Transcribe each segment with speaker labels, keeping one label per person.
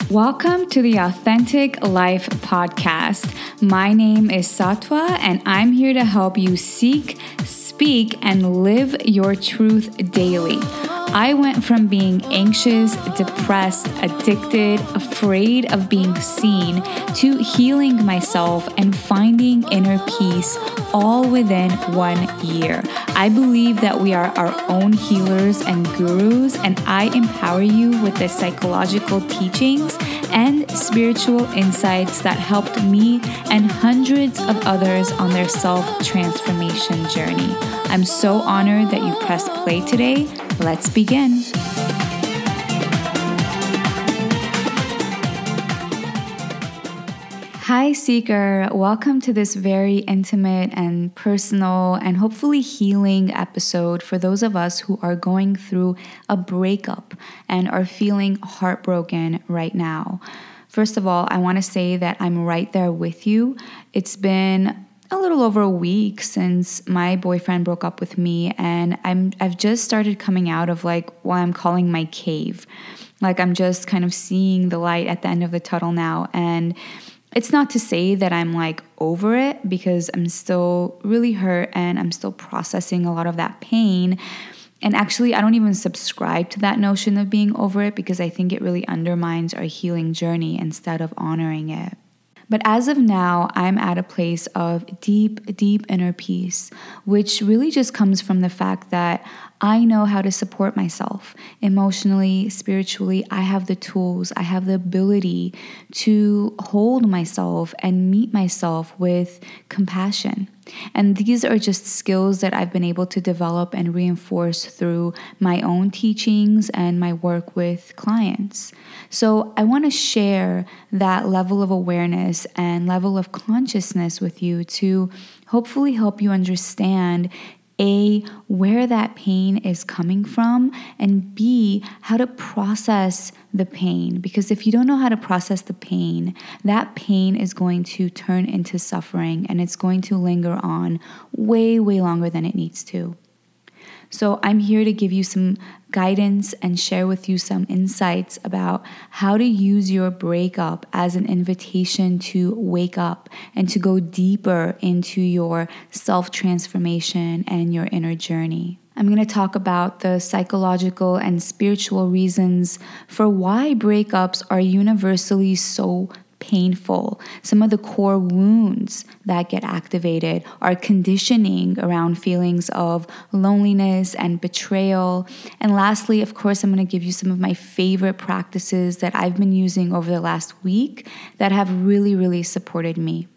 Speaker 1: Welcome to the Authentic Life Podcast. My name is Satwa, and I'm here to help you seek, speak, and live your truth daily. I went from being anxious, depressed, addicted, afraid of being seen, to healing myself and finding inner peace all within 1 year. I believe that we are our own healers and gurus, and I empower you with the psychological teachings and spiritual insights that helped me and hundreds of others on their self-transformation journey. I'm so honored that you pressed play today. Let's begin. Hi, Seeker. Welcome to this very intimate and personal and hopefully healing episode for those of us who are going through a breakup and are feeling heartbroken right now. First of all, I want to say that I'm right there with you. It's been a little over a week since my boyfriend broke up with me, and I've just started coming out of like what I'm calling my cave. Like I'm just kind of seeing the light at the end of the tunnel now, and it's not to say that I'm like over it, because I'm still really hurt and I'm still processing a lot of that pain. And actually, I don't even subscribe to that notion of being over it, because I think it really undermines our healing journey instead of honoring it. But as of now, I'm at a place of deep, deep inner peace, which really just comes from the fact that I know how to support myself emotionally, spiritually. I have the tools, I have the ability to hold myself and meet myself with compassion. And these are just skills that I've been able to develop and reinforce through my own teachings and my work with clients. So I want to share that level of awareness and level of consciousness with you to hopefully help you understand A, where that pain is coming from, and B, how to process the pain. Because if you don't know how to process the pain, that pain is going to turn into suffering, and it's going to linger on way, way longer than it needs to. So I'm here to give you some guidance and share with you some insights about how to use your breakup as an invitation to wake up and to go deeper into your self-transformation and your inner journey. I'm going to talk about the psychological and spiritual reasons for why breakups are universally so painful. Some of the core wounds that get activated are conditioning around feelings of loneliness and betrayal. And lastly, of course, I'm going to give you some of my favorite practices that I've been using over the last week that have really, really supported me.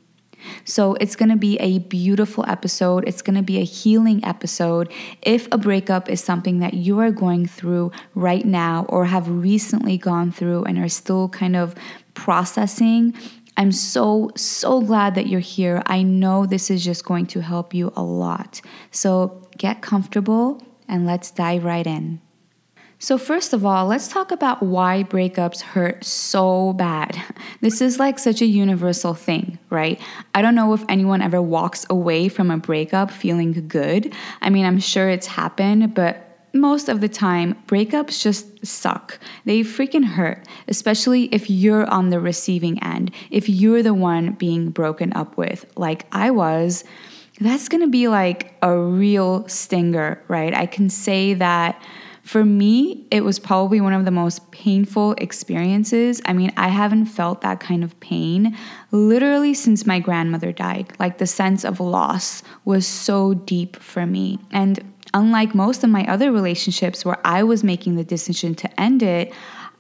Speaker 1: So it's going to be a beautiful episode. It's going to be a healing episode. If a breakup is something that you are going through right now or have recently gone through and are still kind of processing, I'm so glad that you're here. I know this is just going to help you a lot. So get comfortable and let's dive right in. So first of all, let's talk about why breakups hurt so bad. This is like such a universal thing, right? I don't know if anyone ever walks away from a breakup feeling good. I mean, I'm sure it's happened, but most of the time, breakups just suck. They freaking hurt, especially if you're on the receiving end. If you're the one being broken up with, like I was, that's gonna be like a real stinger, right? I can say that for me, it was probably one of the most painful experiences. I mean, I haven't felt that kind of pain literally since my grandmother died. Like the sense of loss was so deep for me. And unlike most of my other relationships where I was making the decision to end it,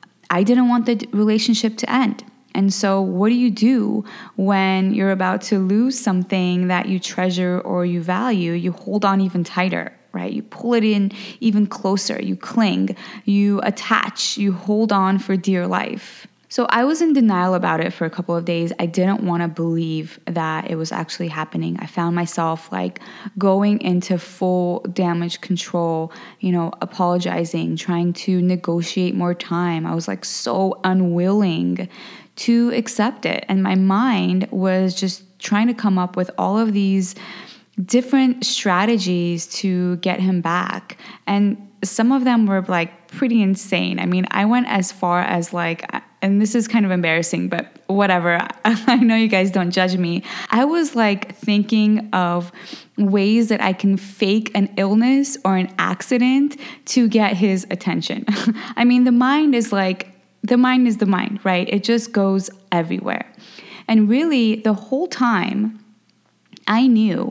Speaker 1: I didn't want the relationship to end. And so what do you do when you're about to lose something that you treasure or you value? You hold on even tighter, right? You pull it in even closer, you cling, you attach, you hold on for dear life. So I was in denial about it for a couple of days. I didn't want to believe that it was actually happening. I found myself like going into full damage control, apologizing, trying to negotiate more time. I was like so unwilling to accept it. And my mind was just trying to come up with all of these different strategies to get him back. And some of them were like pretty insane. I mean, I went as far as like and this is kind of embarrassing, but whatever. I know you guys don't judge me. I was like thinking of ways that I can fake an illness or an accident to get his attention. I mean, the mind is the mind, right? It just goes everywhere. And really, the whole time, I knew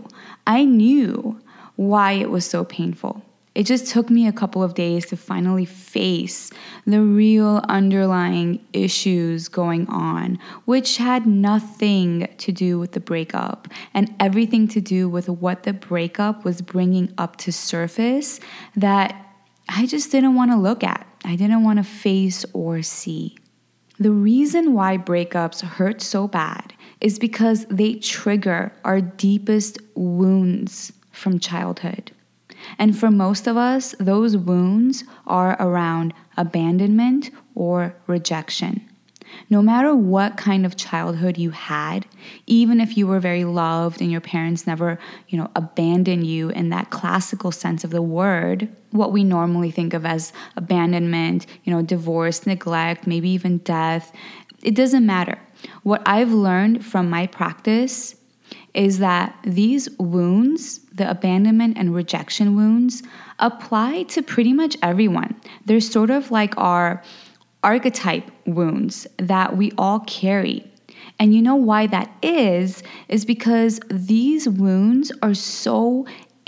Speaker 1: why it was so painful. It just took me a couple of days to finally face the real underlying issues going on, which had nothing to do with the breakup and everything to do with what the breakup was bringing up to surface that I just didn't want to look at. I didn't want to face or see. The reason why breakups hurt so bad is because they trigger our deepest wounds from childhood. And for most of us, those wounds are around abandonment or rejection. No matter what kind of childhood you had, even if you were very loved and your parents never, abandoned you in that classical sense of the word, what we normally think of as abandonment, divorce, neglect, maybe even death, it doesn't matter. What I've learned from my practice is that these wounds, the abandonment and rejection wounds, apply to pretty much everyone. They're sort of like our archetype wounds that we all carry. And you know why that is because these wounds are so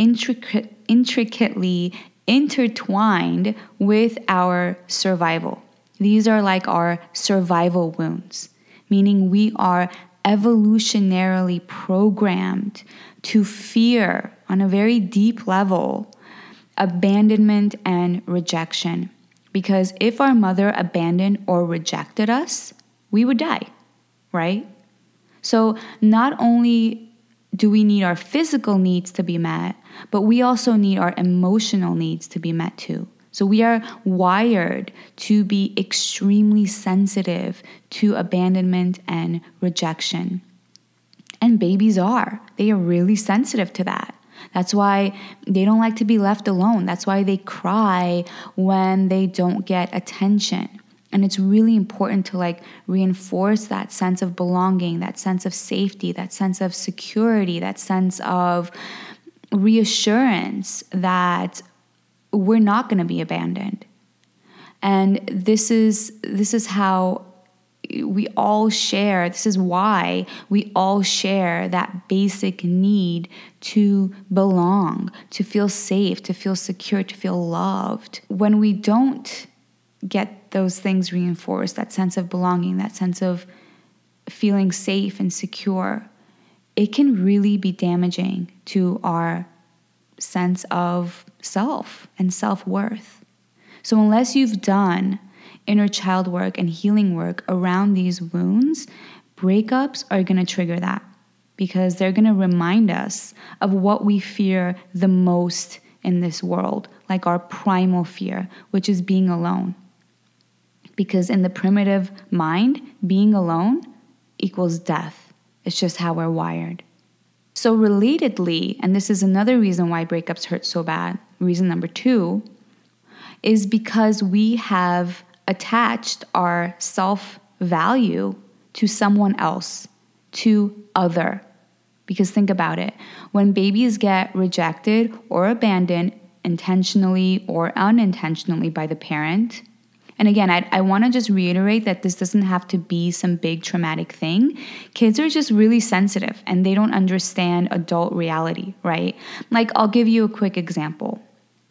Speaker 1: intricately intertwined with our survival. These are like our survival wounds, meaning we are evolutionarily programmed to fear on a very deep level abandonment and rejection. Because if our mother abandoned or rejected us, we would die, right? So not only do we need our physical needs to be met, but we also need our emotional needs to be met too. So we are wired to be extremely sensitive to abandonment and rejection. And babies are. They are really sensitive to that. That's why they don't like to be left alone. That's why they cry when they don't get attention. And it's really important to reinforce that sense of belonging, that sense of safety, that sense of security, that sense of reassurance that we're not going to be abandoned. And this is how we all share, this is why we all share that basic need to belong, to feel safe, to feel secure, to feel loved. When we don't get those things reinforced, that sense of belonging, that sense of feeling safe and secure, it can really be damaging to our sense of self and self-worth. So unless you've done inner child work and healing work around these wounds, breakups are going to trigger that because they're going to remind us of what we fear the most in this world, like our primal fear, which is being alone. Because in the primitive mind, being alone equals death. It's just how we're wired. So relatedly, and this is another reason why breakups hurt so bad, reason number 2, is because we have attached our self-value to someone else, to other. Because think about it, when babies get rejected or abandoned intentionally or unintentionally by the parent, and again, I want to just reiterate that this doesn't have to be some big traumatic thing. Kids are just really sensitive and they don't understand adult reality, right? Like, I'll give you a quick example.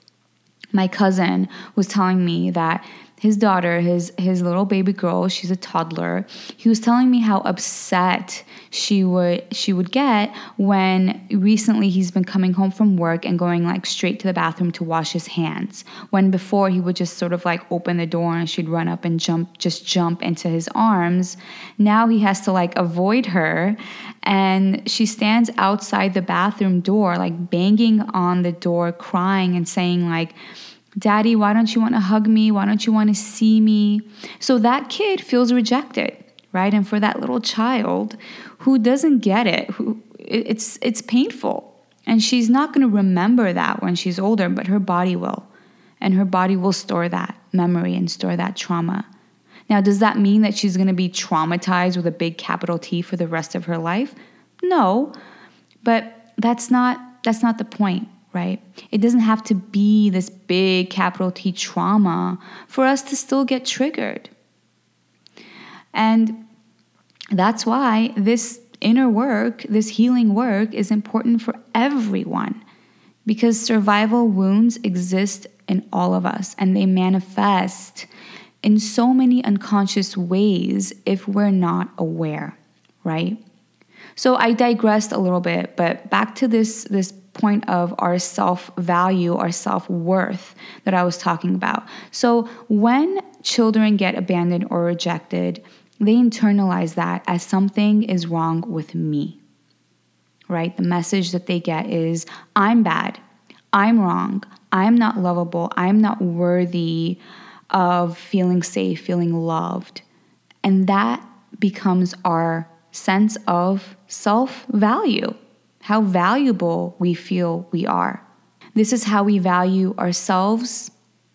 Speaker 1: My cousin was telling me that his daughter, his little baby girl, she's a toddler. He was telling me how upset she would get when recently he's been coming home from work and going straight to the bathroom to wash his hands. When before he would just sort of open the door and she'd run up and jump into his arms. Now he has to avoid her, and she stands outside the bathroom door banging on the door, crying and saying Daddy, why don't you want to hug me? Why don't you want to see me? So that kid feels rejected, right? And for that little child who doesn't get it, it's painful. And she's not going to remember that when she's older, but her body will. And her body will store that memory and store that trauma. Now, does that mean that she's going to be traumatized with a big capital T for the rest of her life? No, but that's not the point, right? It doesn't have to be this big capital T trauma for us to still get triggered. And that's why this inner work, this healing work is important for everyone, because survival wounds exist in all of us and they manifest in so many unconscious ways if we're not aware, right? So I digressed a little bit, but back to this point of our self-value, our self-worth that I was talking about. So when children get abandoned or rejected, they internalize that as something is wrong with me, right? The message that they get is, I'm bad, I'm wrong, I'm not lovable, I'm not worthy of feeling safe, feeling loved. And that becomes our sense of self-value, how valuable we feel we are. This is how we value ourselves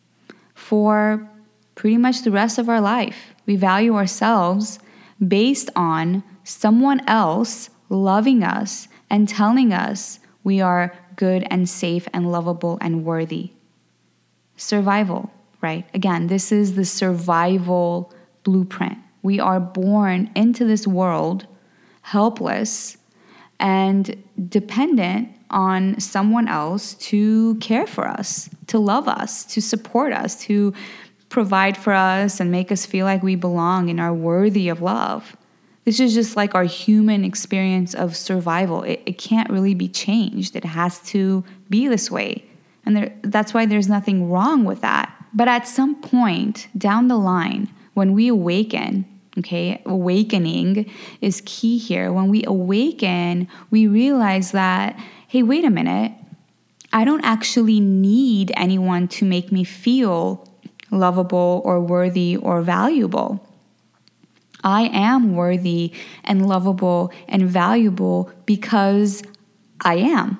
Speaker 1: for pretty much the rest of our life. We value ourselves based on someone else loving us and telling us we are good and safe and lovable and worthy. Survival, right? Again, this is the survival blueprint. We are born into this world helpless and dependent on someone else to care for us, to love us, to support us, to provide for us and make us feel like we belong and are worthy of love. This is just like our human experience of survival. It can't really be changed. It has to be this way. And that's why there's nothing wrong with that. But at some point down the line, when we awaken, okay, awakening is key here. When we awaken, we realize that, hey, wait a minute, I don't actually need anyone to make me feel lovable or worthy or valuable. I am worthy and lovable and valuable because I am.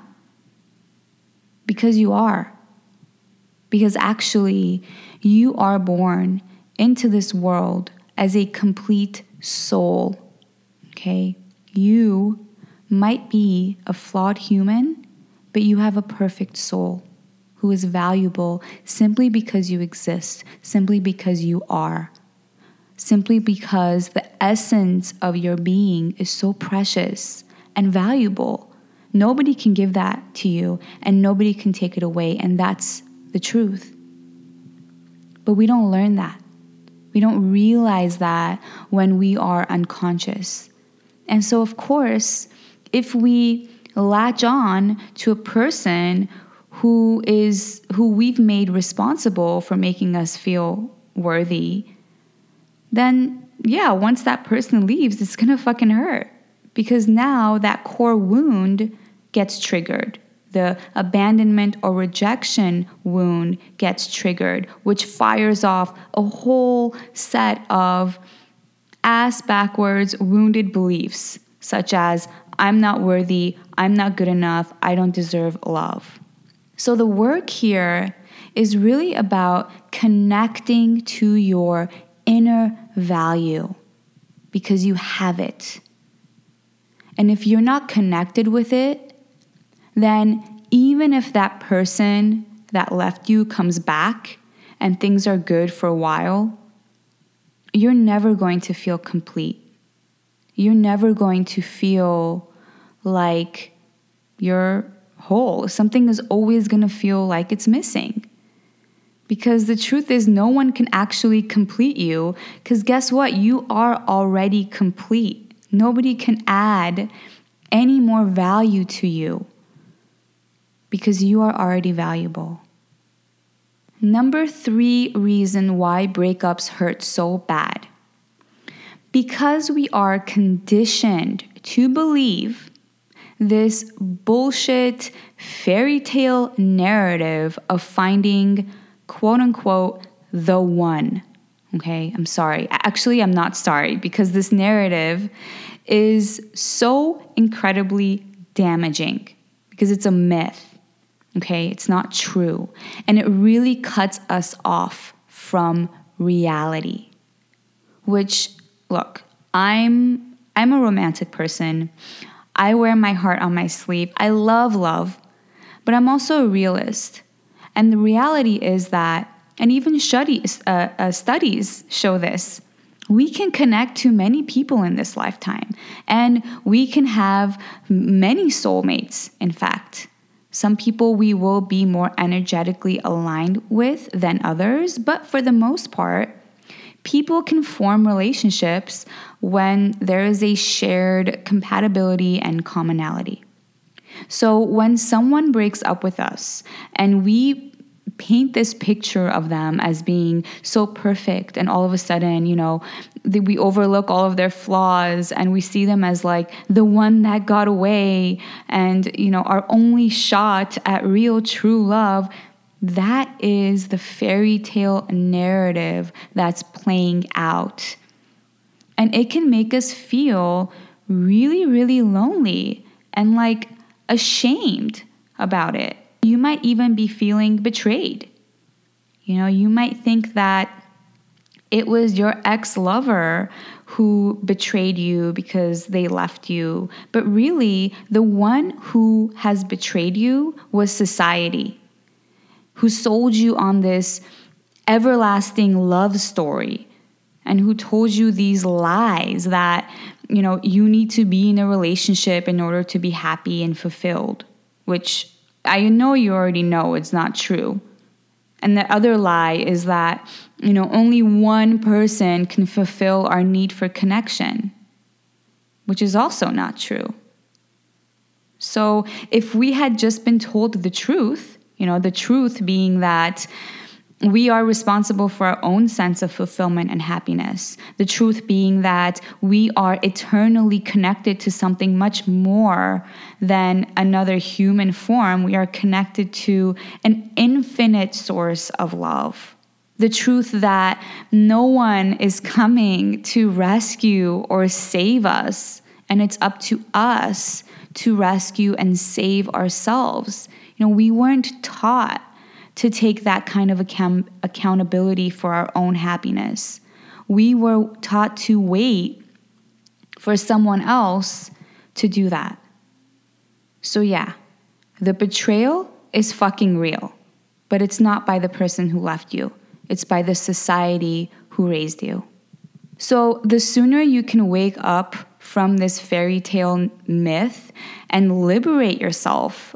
Speaker 1: Because you are. Because actually, you are born into this world as a complete soul, okay? You might be a flawed human, but you have a perfect soul who is valuable simply because you exist, simply because you are, simply because the essence of your being is so precious and valuable. Nobody can give that to you, and nobody can take it away, and that's the truth. But we don't learn that. We don't realize that when we are unconscious. And so, of course, if we latch on to a person who we've made responsible for making us feel worthy, then yeah, once that person leaves, it's gonna fucking hurt. Because now that core wound gets triggered. The abandonment or rejection wound gets triggered, which fires off a whole set of ass-backwards wounded beliefs, such as, I'm not worthy, I'm not good enough, I don't deserve love. So the work here is really about connecting to your inner value, because you have it. And if you're not connected with it, then even if that person that left you comes back and things are good for a while, you're never going to feel complete. You're never going to feel like you're whole. Something is always going to feel like it's missing. Because the truth is, no one can actually complete you, because guess what? You are already complete. Nobody can add any more value to you, because you are already valuable. Number 3 reason why breakups hurt so bad. Because we are conditioned to believe this bullshit fairy tale narrative of finding, quote unquote, the one. Okay, I'm sorry. Actually, I'm not sorry, because this narrative is so incredibly damaging, because it's a myth. Okay, it's not true. And it really cuts us off from reality. which, look, I'm a romantic person. I wear my heart on my sleeve. I love love, but I'm also a realist. And the reality is that, and even studies show this, we can connect to many people in this lifetime, and we can have many soulmates, in fact. Some people we will be more energetically aligned with than others, but for the most part, people can form relationships when there is a shared compatibility and commonality. So when someone breaks up with us and we paint this picture of them as being so perfect, and all of a sudden, we overlook all of their flaws and we see them as like the one that got away and, our only shot at real true love, that is the fairy tale narrative that's playing out. And it can make us feel really, really lonely and like ashamed about it. You might even be feeling betrayed. You might think that it was your ex-lover who betrayed you because they left you. But really, the one who has betrayed you was society, who sold you on this everlasting love story and who told you these lies that, you need to be in a relationship in order to be happy and fulfilled, which I know you already know it's not true. And the other lie is that, only one person can fulfill our need for connection, which is also not true. So if we had just been told the truth, the truth being that we are responsible for our own sense of fulfillment and happiness. The truth being that we are eternally connected to something much more than another human form. We are connected to an infinite source of love. The truth that no one is coming to rescue or save us, and it's up to us to rescue and save ourselves. We weren't taught to take that kind of accountability for our own happiness. We were taught to wait for someone else to do that. So yeah, the betrayal is fucking real, but it's not by the person who left you. It's by the society who raised you. So the sooner you can wake up from this fairy tale myth and liberate yourself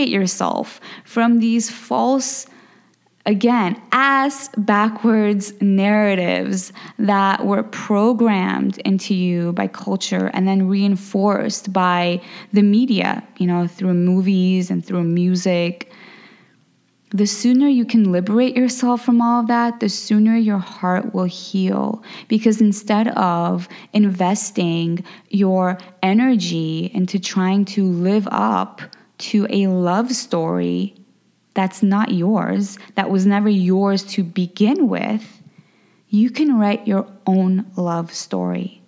Speaker 1: from these false, again, ass backwards narratives that were programmed into you by culture and then reinforced by the media, through movies and through music. The sooner you can liberate yourself from all of that, the sooner your heart will heal. Because instead of investing your energy into trying to live up to a love story that's not yours, that was never yours to begin with, you can write your own love story.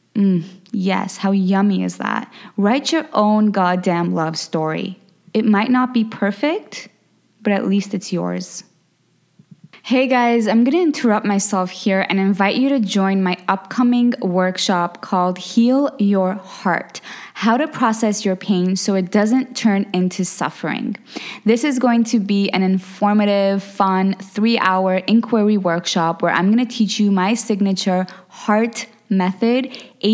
Speaker 1: Yes, how yummy is that? Write your own goddamn love story. It might not be perfect, but at least it's yours. Hey guys, I'm going to interrupt myself here and invite you to join my upcoming workshop called Heal Your Heart: How to Process Your Pain So It Doesn't Turn Into Suffering. This is going to be an informative, fun, 3-hour inquiry workshop where I'm going to teach you my signature heart method,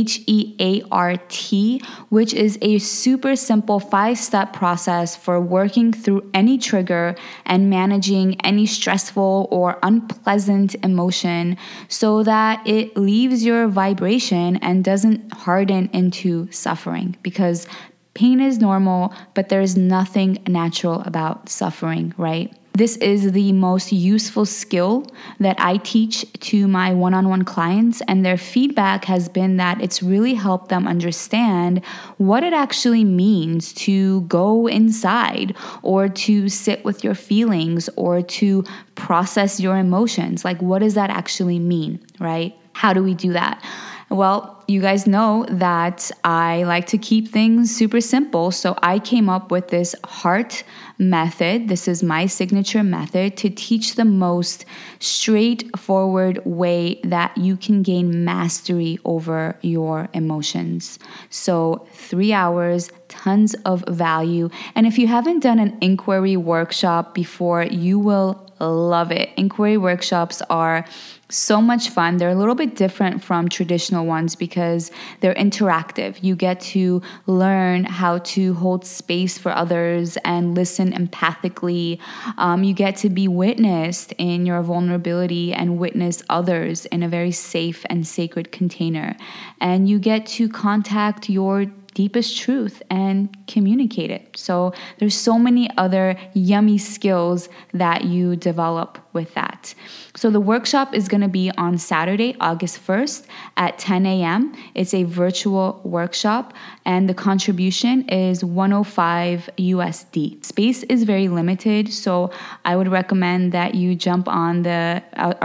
Speaker 1: HEART, which is a super simple 5-step process for working through any trigger and managing any stressful or unpleasant emotion so that it leaves your vibration and doesn't harden into suffering. Because pain is normal, but there's nothing natural about suffering, right? This is the most useful skill that I teach to my one-on-one clients, and their feedback has been that it's really helped them understand what it actually means to go inside or to sit with your feelings or to process your emotions. Like, what does that actually mean, right? How do we do that? Well, you guys know that I like to keep things super simple. So I came up with this heart method. This is my signature method to teach the most straightforward way that you can gain mastery over your emotions. So 3 hours, tons of value. And if you haven't done an inquiry workshop before, you will love it. Inquiry workshops are so much fun. They're a little bit different from traditional ones because they're interactive. You get to learn how to hold space for others and listen empathically. You get to be witnessed in your vulnerability and witness others in a very safe and sacred container. And you get to contact your deepest truth and communicate it. So there's so many other yummy skills that you develop with that. So the workshop is going to be on Saturday, August 1st at 10 a.m. It's a virtual workshop and the contribution is $105 USD. Space is very limited, so I would recommend that you jump on the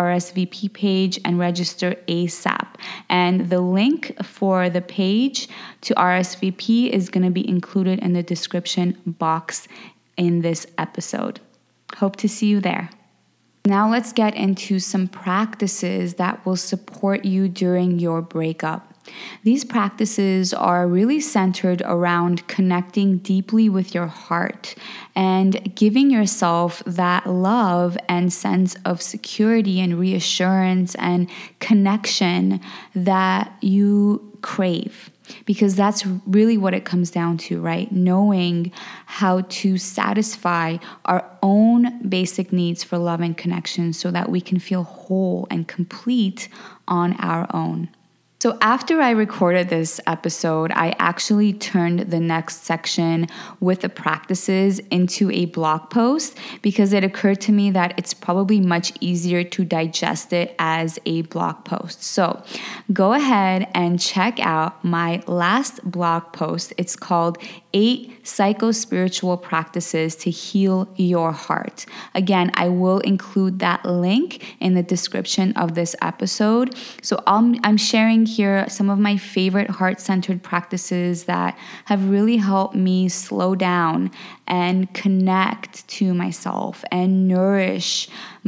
Speaker 1: RSVP page and register ASAP. And the link for the page to RSVP is going to be included in the description box in this episode. Hope to see you there. Now let's get into some practices that will support you during your breakup. These practices are really centered around connecting deeply with your heart and giving yourself that love and sense of security and reassurance and connection that you crave. Because that's really what it comes down to, right? Knowing how to satisfy our own basic needs for love and connection so that we can feel whole and complete on our own. So after I recorded this episode, I actually turned the next section with the practices into a blog post because it occurred to me that it's probably much easier to digest it as a blog post. So go ahead and check out my last blog post. It's called 8 Psycho-Spiritual Practices to Heal Your Heart. Again, I will include that link in the description of this episode. So I'm sharing here some of my favorite heart-centered practices that have really helped me slow down and connect to myself and nourish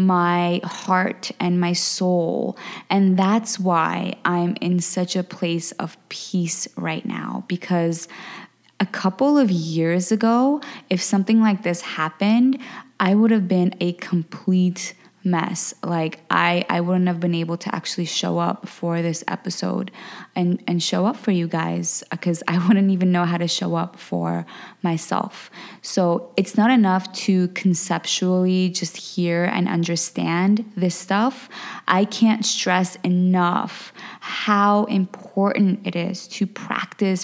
Speaker 1: my heart and my soul. And that's why I'm in such a place of peace right now, because a couple of years ago, if something like this happened, I would have been a complete mess. Like I wouldn't have been able to actually show up for this episode and show up for you guys because I wouldn't even know how to show up for myself. So it's not enough to conceptually just hear and understand this stuff. I can't stress enough how important it is to practice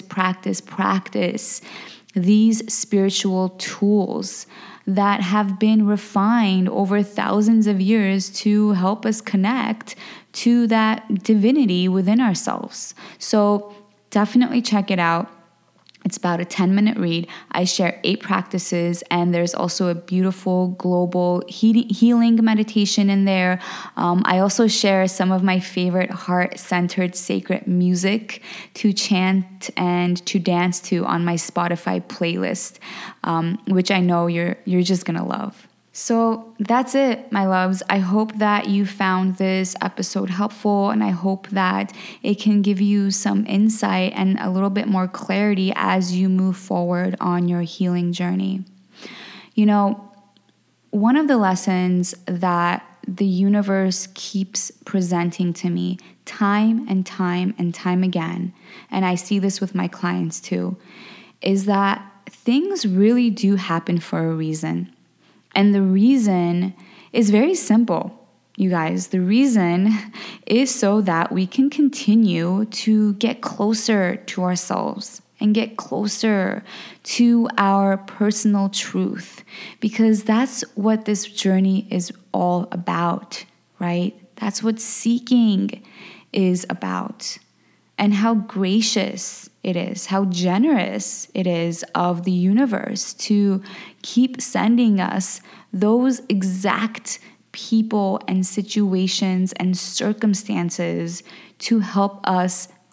Speaker 1: these spiritual tools that have been refined over thousands of years to help us connect to that divinity within ourselves. So definitely check it out. It's about a 10-minute read. I share 8 practices, and there's also a beautiful global healing meditation in there. I also share some of my favorite heart-centered sacred music to chant and to dance to on my Spotify playlist, which I know you're just gonna love. So that's it, my loves. I hope that you found this episode helpful, and I hope that it can give you some insight and a little bit more clarity as you move forward on your healing journey. You know, one of the lessons that the universe keeps presenting to me time and time and time again, and I see this with my clients too, is that things really do happen for a reason. And the reason is very simple, you guys. The reason is so that we can continue to get closer to ourselves and get closer to our personal truth, because that's what this journey is all about, right? That's what seeking is about. And how gracious it is, how generous it is of the universe to keep sending us those exact people and situations and circumstances to help us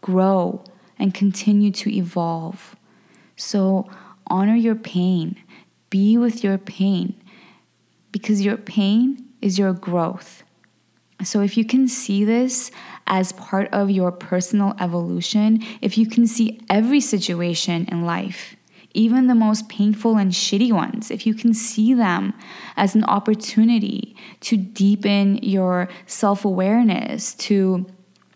Speaker 1: grow and continue to evolve. So honor your pain. Be with your pain, because your pain is your growth. So if you can see this as part of your personal evolution, if you can see every situation in life, even the most painful and shitty ones, if you can see them as an opportunity to deepen your self-awareness, to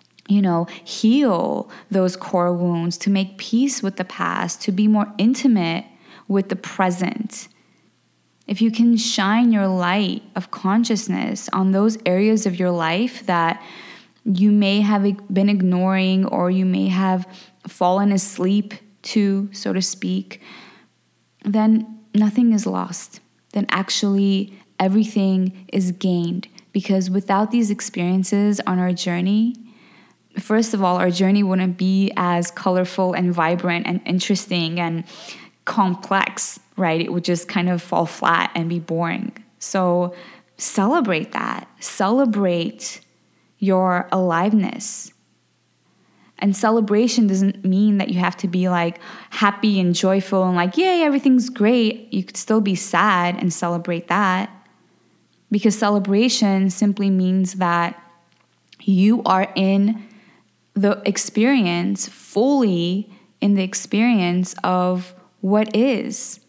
Speaker 1: heal those core wounds, to make peace with the past, to be more intimate with the present. If you can shine your light of consciousness on those areas of your life that you may have been ignoring, or you may have fallen asleep to, so to speak, then nothing is lost. Then actually everything is gained. Because without these experiences on our journey, first of all, our journey wouldn't be as colorful and vibrant and interesting and complex, right? It would just kind of fall flat and be boring. So celebrate that. Celebrate your aliveness. And celebration doesn't mean that you have to be like happy and joyful and like, yay, everything's great. You could still be sad and celebrate that. Because celebration simply means that you are in the experience, fully in the experience of what is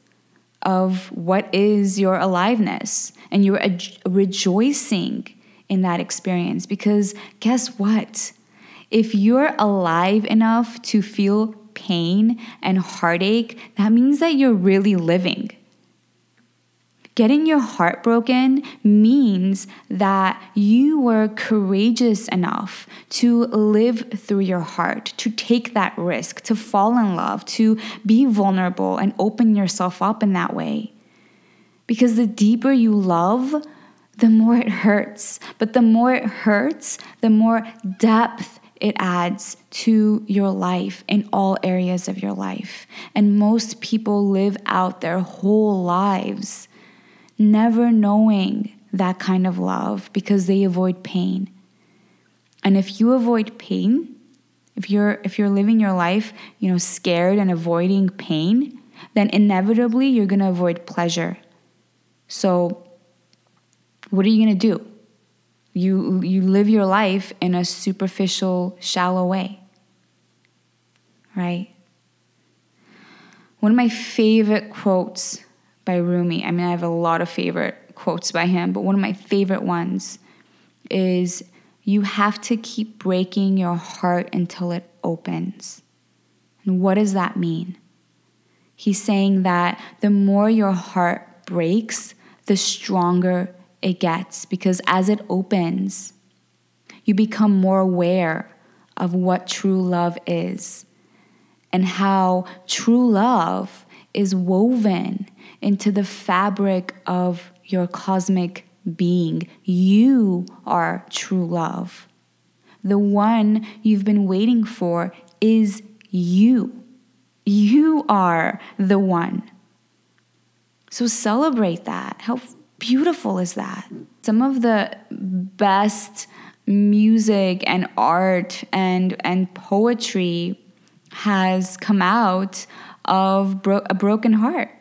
Speaker 1: your aliveness. And you're rejoicing in that experience. Because guess what? If you're alive enough to feel pain and heartache, that means that you're really living. Getting your heart broken means that you were courageous enough to live through your heart, to take that risk, to fall in love, to be vulnerable and open yourself up in that way. Because the deeper you love, the more it hurts. But the more it hurts, the more depth it adds to your life in all areas of your life. And most people live out their whole lives never knowing that kind of love because they avoid pain. And if you avoid pain, if you're living your life, scared and avoiding pain, then inevitably you're going to avoid pleasure. So what are you going to do? You live your life in a superficial, shallow way, right? One of my favorite quotes by Rumi, I have a lot of favorite quotes by him, but one of my favorite ones is, you have to keep breaking your heart until it opens. And what does that mean? He's saying that the more your heart breaks, the stronger it gets, because as it opens, you become more aware of what true love is and how true love is woven into the fabric of your cosmic being. You are true love. The one you've been waiting for is you. You are the one. So celebrate that. How beautiful is that? Some of the best music and art and poetry has come out of a broken heart.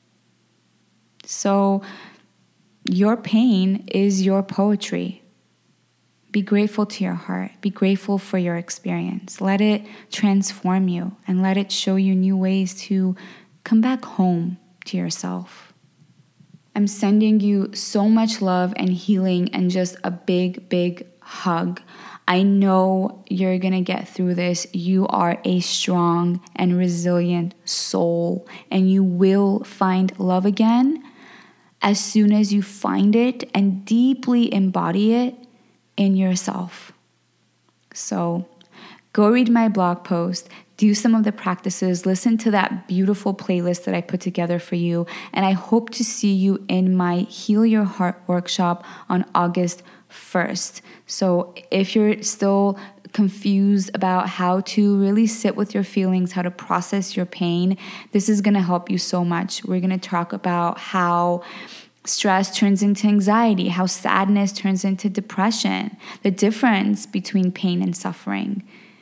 Speaker 1: So your pain is your poetry. Be grateful to your heart. Be grateful for your experience. Let it transform you and let it show you new ways to come back home to yourself. I'm sending you so much love and healing and just a big, big hug. I know you're going to get through this. You are a strong and resilient soul, and you will find love again as soon as you find it and deeply embody it in yourself. So go read my blog post, do some of the practices, listen to that beautiful playlist that I put together for you, and I hope to see you in my Heal Your Heart workshop on August 1st. So if you're still confused about how to really sit with your feelings, how to process your pain, this is going to help you so much. We're going to talk about how stress turns into anxiety, how sadness turns into depression, the difference between pain and suffering.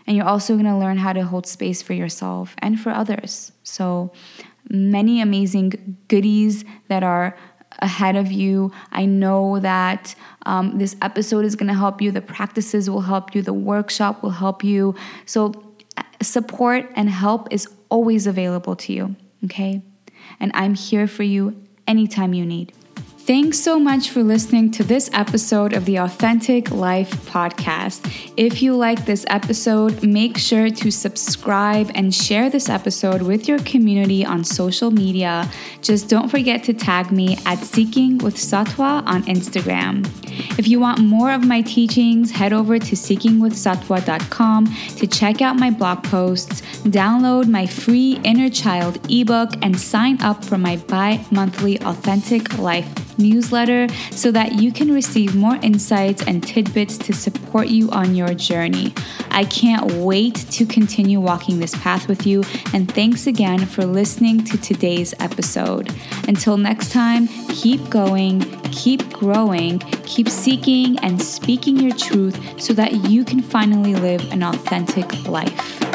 Speaker 1: And you're also going to learn how to hold space for yourself and for others. So many amazing goodies that are ahead of you. I know that this episode is going to help you. The practices will help you. The workshop will help you. So support and help is always available to you, okay? And I'm here for you anytime you need. Thanks so much for listening to this episode of the Authentic Life Podcast. If you like this episode, make sure to subscribe and share this episode with your community on social media. Just don't forget to tag me at Seeking with Sattva on Instagram. If you want more of my teachings, head over to seekingwithsattva.com to check out my blog posts, download my free Inner Child ebook, and sign up for my bi-monthly Authentic Life newsletter so that you can receive more insights and tidbits to support you on your journey. I can't wait to continue walking this path with you, and thanks again for listening to today's episode. Until next time, keep going, keep growing, keep seeking and speaking your truth so that you can finally live an authentic life.